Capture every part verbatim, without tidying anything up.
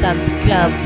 андеграунд.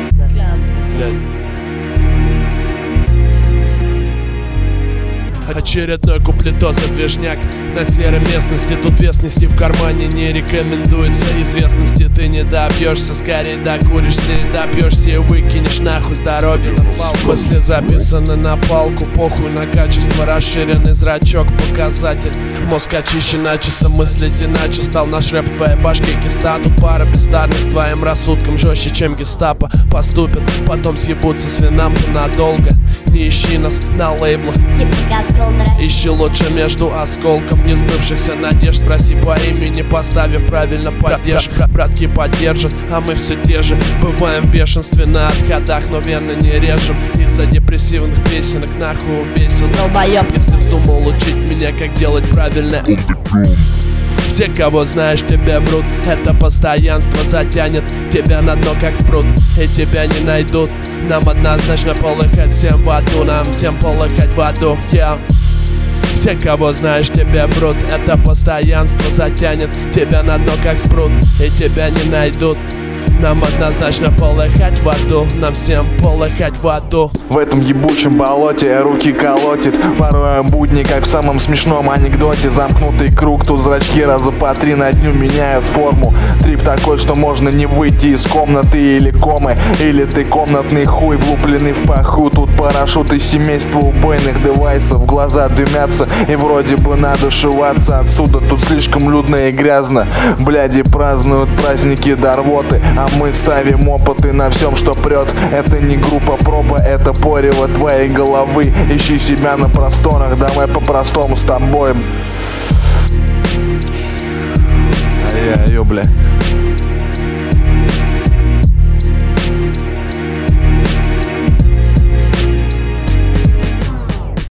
Очередной куплетос движняк на серой местности. Тут вес нести в кармане не рекомендуется. Известности ты не добьешься, скорее докуришься и допьешься и выкинешь нахуй здоровье на свалку. Мысли записаны на палку, похуй на качество, расширенный зрачок, показатель. Мозг очищен начисто, мыслить иначе. Стал наш рэп в твоей башке киста. Тут пара бездарных с твоим рассудком жестче, чем гестапо. Поступят, потом съебутся с винампа надолго. Не ищи нас на лейблах, ищи лучше между осколков несбывшихся надежд. Спроси по имени, поставив правильно поддержь. Братки поддержат, а мы все те же. Бываем в бешенстве на отходах, но верно не режем. Из-за депрессивных песенок нахуй убейся, долбоёб. Если вздумал учить меня, как делать правильно. Все, кого знаешь, тебе врут. Это постоянство затянет тебя на дно, как спрут. И тебя не найдут. Нам однозначно полыхать всем в аду. Нам всем полыхать в аду, yeah. Все, кого знаешь, тебе врут. Это постоянство затянет тебя на дно, как спрут. И тебя не найдут. Нам однозначно полыхать в аду. Нам всем полыхать в аду. В этом ебучем болоте руки колотит. Порой будни, как в самом смешном анекдоте. Замкнутый круг, тут зрачки раза по три на дню меняют форму. Трип такой, что можно не выйти из комнаты или комы. Или ты комнатный хуй, влупленный в паху. Тут парашют из семейства убойных девайсов. Глаза дымятся и вроде бы надо шиваться отсюда. Тут слишком людно и грязно. Бляди празднуют праздники до рвоты. А мы ставим опыты на всем, что прет. Это не группа проба, это порево твоей головы. Ищи себя на просторах, давай по-простому с тобой. Ай-яй-ё, бля.